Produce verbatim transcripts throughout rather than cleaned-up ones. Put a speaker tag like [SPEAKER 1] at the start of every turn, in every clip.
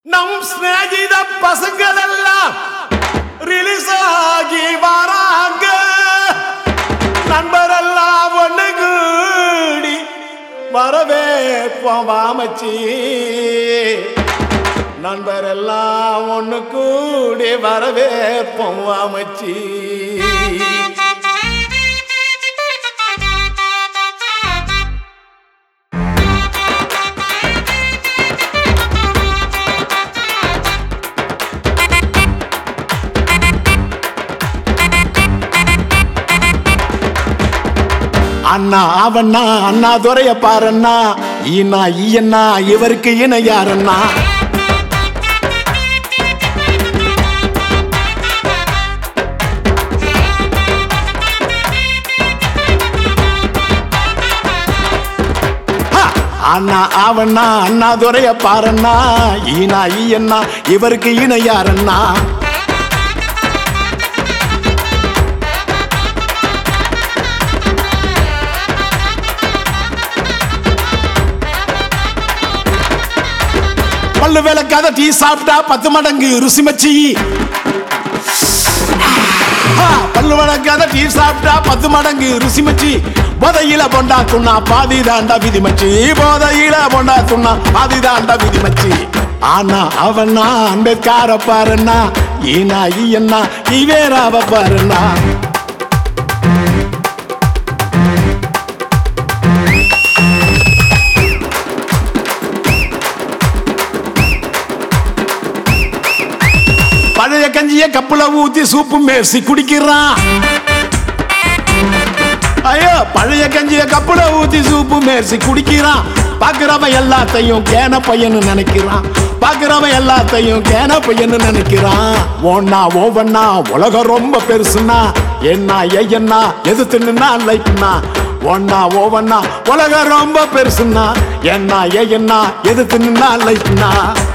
[SPEAKER 1] நம் ஸ்நேகித பசங்களெல்லாம் ரிலீஸ் ஆகி வராங்க. நண்பரெல்லாம் ஒண்ணு கூடி வரவே போவாமச்சி. நண்பரெல்லாம் ஒண்ணு கூடி வரவே போவாமச்சி. அண்ணா அவண்ணா அண்ணா துறைய பாருண்ணா. ஈனா ஈயண்ணா இவருக்கு இன யாருண்ணா? அண்ணா அவண்ணா அண்ணா துறைய பாருண்ணா. ஈனா ஈயண்ணா இவருக்கு இன யாருண்ணா? பல்லு விளக்காத டீ சாப்பிட்டா பத்து மடங்கு ருசி மச்சி. பல்லு விளக்காத டீ சாப்பிட்டா பத்து மடங்கு ருசி மச்சி. போதையில பொண்டா துண்ணா பாதி தாண்டா விதி மச்சி. போதையில பொண்டா துண்ணா பாதி தாண்டா விதி மச்சி. ஆனா அவனா அம்பேத்கார பாருண்ணா. ஈனா ஈயண்ணா இவேராவ பாருண்ணா. பழைய கஞ்சிய கப்புல ஊத்தி சூப்பு மேர்சி குடிக்கிறான். ஐயோ பழைய கஞ்சிய கப்புல ஊத்தி சூப்பு மேர்சி குடிக்கிறான். பாக்குறவன் எல்லாத்தையும் கேன பையன்னு நினைக்கிறான். பாக்குறவன் எல்லாத்தையும் கேன பையன்னு நினைக்கிறான். ஓன்னா ஓவண்ணா உலகம் ரொம்ப பெருசுன்னா. என்ன ஐயன்னா எது தின்னுனா லைக்னா. ஒன்னா ஓவண்ணா உலகம் ரொம்ப பெருசுன்னா. என்ன ஐயன்னா எது தின்னுனா லைக்னா.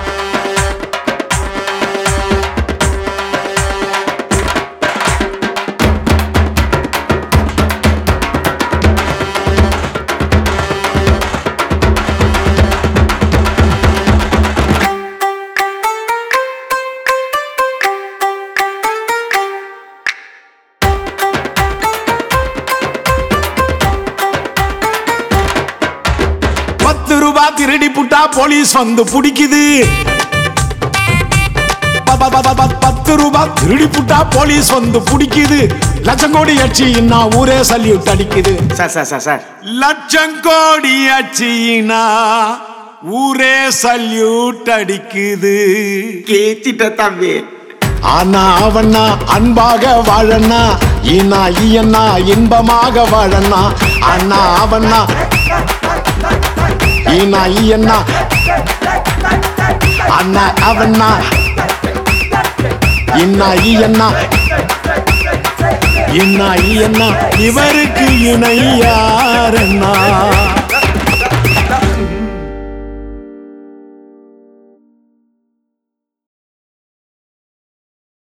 [SPEAKER 1] பத்து ரூபா திருடி புட்டா போலீஸ் வந்து பிடிக்குது. பத்து ரூபா திருடி புட்டா போலீஸ் வந்து பிடிக்குது. லட்சம் கோடி அச்சின்னா ஊரே சல்யூட் அடிக்குது. லட்சம் கோடி அச்சின்னா ஊரே சல்யூட் அடிக்குது.
[SPEAKER 2] கேச்சிட்ட தம்பி.
[SPEAKER 1] ஆனா அவண்ணா அன்பாக வாழண்ணா. ஈனா ஈயண்ணா இன்பமாக வாழண்ணா. அண்ணா அவண்ணா ஈனா ஈயண்ணா அண்ணா அவண்ணா இன்னா ஈயண்ணா இன்னா ஈயண்ணா இவருக்கு இணை யாரண்ணா?